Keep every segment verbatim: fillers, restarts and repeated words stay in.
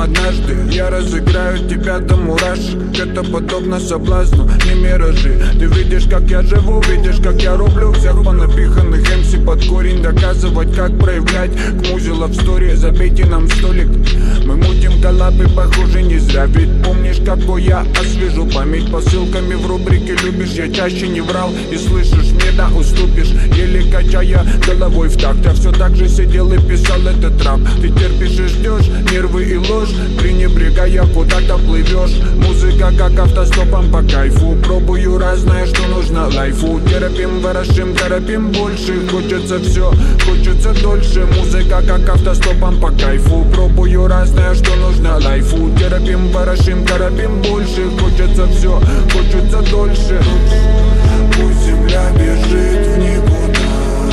однажды я разыграю тебя до мурашек. Это подобно соблазну, не миражи. Ты видишь, как я живу, видишь, как я рублю всех понапиханных эм си под корень. Доказывать, как проявлять к музе лав стори. Забейте нам столик, мы мутим коллабы, похоже, не зря. Ведь помнишь, какой я освежу память посылками в рубрике «Любишь». Я чаще не врал и слышишь, мне да уступишь. Еле качая головой в такт, я все так же сидел и писал этот рап. Ты терпишь и ждешь нервы и ложь, пренебрегая куда-то плывешь. Музыка как автостопом по кайфу. Пробую разное, что нужно лайфу. Терпим, ворошим, торопим больше. Хочется все, хочется дольше. Музыка как автостопом по кайфу. Пробую разное, что нужно лайфу. Терпим, ворошим, торопим больше. Хочется все, хочется дольше. Пусть земля бежит в никуда,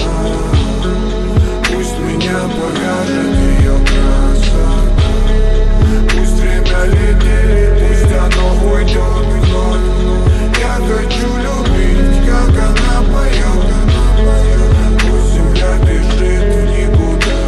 пусть меня повяжет ее красота. Пусть время летит, пусть оно уйдет вновь. Я хочу любить, как она поет, она поет. Пусть земля бежит в никуда,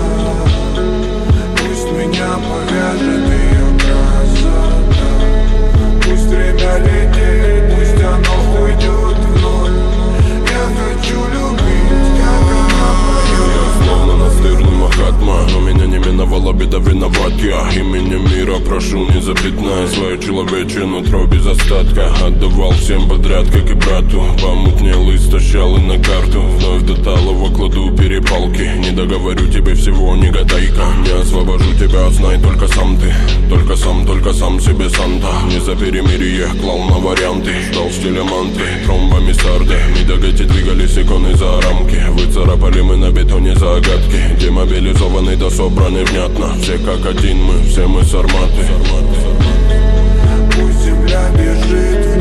пусть меня повяжет ее красота. Пусть время летит, пусть оно уйдет вновь. Я хочу любить, как она поет. Я словно настырный Махатма, но меня не миновала беда, виноват я. Именем мира прошу, не запятнай свое человечье нутро без остатка. Отдавал всем подряд, как и брату. Помутнел, истощал и на карту. Вновь до талого кладу перепалки. Не договорю тебе всего, не гадайка. Не освобожу тебя, знай только сам ты. Только сам, только сам себе Санта. Не за перемирие, клал на варианты. Ждал стиля манты, тромбами сарды. Мидагети двигались иконы за рамки. Выцарапали мы на бетоне загадки. Демобилизованный да собраны внятно. Все как один мы, все мы сарматы. Пусть земля бежит